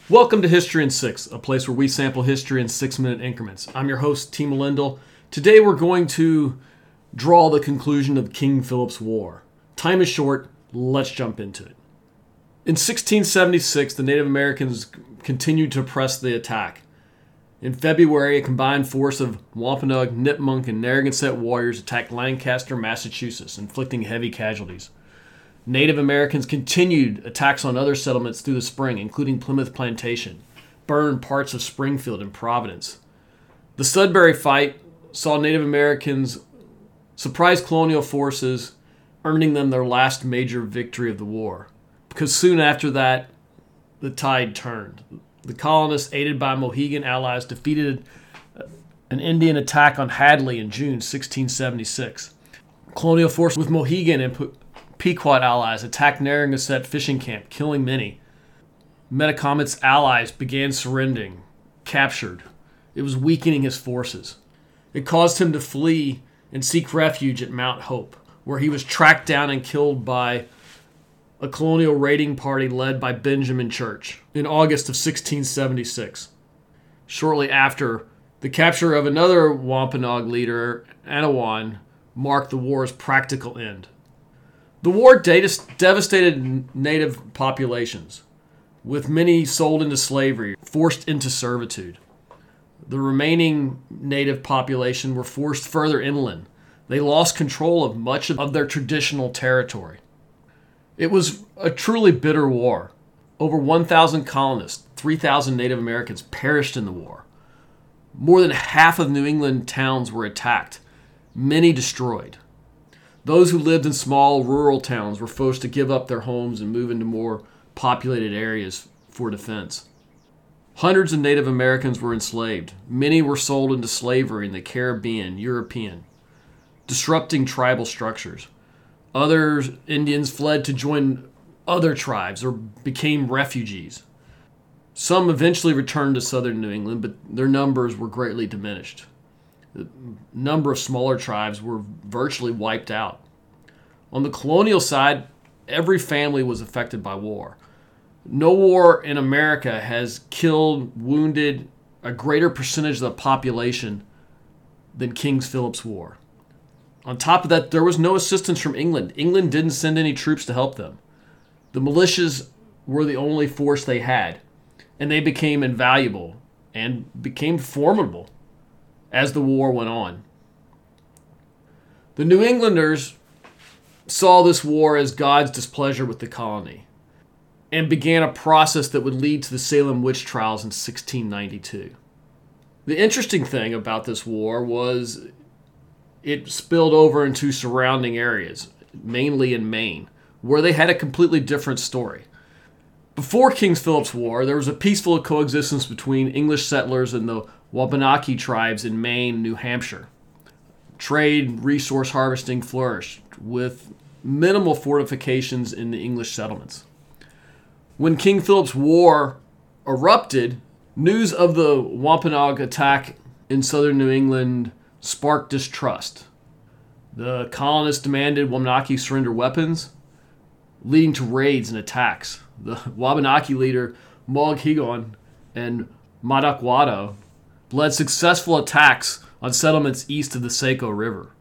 Welcome to History in 6, a place where we sample history in 6-minute increments. I'm your host, T. Melindle. Today we're going to draw the conclusion of King Philip's War. Time is short, let's jump into it. In 1676, the Native Americans continued to press the attack. In February, a combined force of Wampanoag, Nipmuc, and Narragansett warriors attacked Lancaster, Massachusetts, inflicting heavy casualties. Native Americans continued attacks on other settlements through the spring, including Plymouth Plantation, burned parts of Springfield and Providence. The Sudbury fight saw Native Americans surprise colonial forces, earning them their last major victory of the war. Because soon after that, the tide turned. The colonists, aided by Mohegan allies, defeated an Indian attack on Hadley in June 1676. Colonial forces with Mohegan and Pequot allies attacked Narragansett fishing camp, killing many. Metacomet's allies began surrendering, captured. It was weakening his forces. It caused him to flee and seek refuge at Mount Hope, where he was tracked down and killed by a colonial raiding party led by Benjamin Church in August of 1676. Shortly after, the capture of another Wampanoag leader, Anawan, marked the war's practical end. The war devastated native populations, with many sold into slavery, forced into servitude. The remaining native population were forced further inland. They lost control of much of their traditional territory. It was a truly bitter war. Over 1,000 colonists, 3,000 Native Americans perished in the war. More than half of New England towns were attacked, many destroyed. Those who lived in small rural towns were forced to give up their homes and move into more populated areas for defense. Hundreds of Native Americans were enslaved. Many were sold into slavery in the Caribbean, European, disrupting tribal structures. Other Indians fled to join other tribes or became refugees. Some eventually returned to southern New England, but their numbers were greatly diminished. The number of smaller tribes were virtually wiped out. On the colonial side, every family was affected by war. No war in America has killed, wounded a greater percentage of the population than King Philip's War. On top of that, there was no assistance from England. England didn't send any troops to help them. The militias were the only force they had, and they became invaluable and became formidable as the war went on. The New Englanders saw this war as God's displeasure with the colony and began a process that would lead to the Salem witch trials in 1692. The interesting thing about this war was it spilled over into surrounding areas, mainly in Maine, where they had a completely different story. Before King Philip's War, there was a peaceful coexistence between English settlers and the Wabanaki tribes in Maine and New Hampshire. Trade, resource harvesting flourished, with minimal fortifications in the English settlements. When King Philip's War erupted, news of the Wampanoag attack in southern New England sparked distrust. The colonists demanded Wabanaki surrender weapons, leading to raids and attacks. The Wabanaki leader, Mohegan and Madakwado, led successful attacks on settlements east of the Saco River.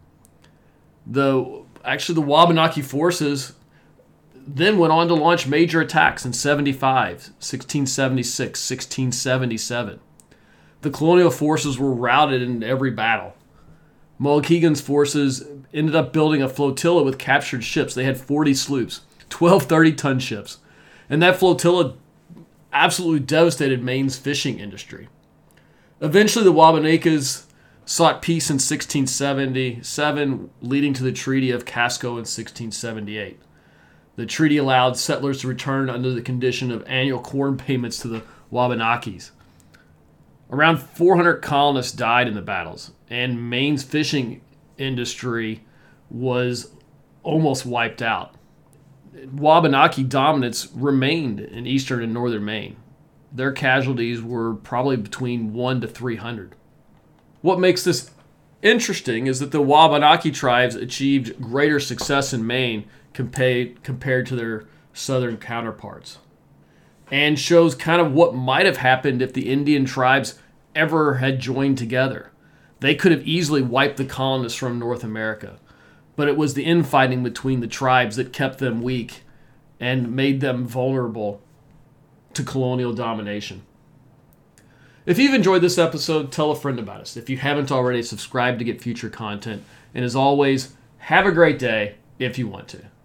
The Wabanaki forces then went on to launch major attacks in 75, 1676, 1677. The colonial forces were routed in every battle. Mohegan's forces ended up building a flotilla with captured ships. They had 40 sloops, 12 30-ton ships. And that flotilla absolutely devastated Maine's fishing industry. Eventually, the Wabanakas sought peace in 1677, leading to the Treaty of Casco in 1678. The treaty allowed settlers to return under the condition of annual corn payments to the Wabanakis. Around 400 colonists died in the battles, and Maine's fishing industry was almost wiped out. Wabanaki dominance remained in eastern and northern Maine. Their casualties were probably between 1 to 300. What makes this interesting is that the Wabanaki tribes achieved greater success in Maine compared to their southern counterparts. and shows kind of what might have happened if the Indian tribes ever had joined together. They could have easily wiped the colonists from North America, but it was the infighting between the tribes that kept them weak and made them vulnerable to colonial domination. If you've enjoyed this episode, tell a friend about us. If you haven't already, subscribe to get future content. And as always, have a great day if you want to.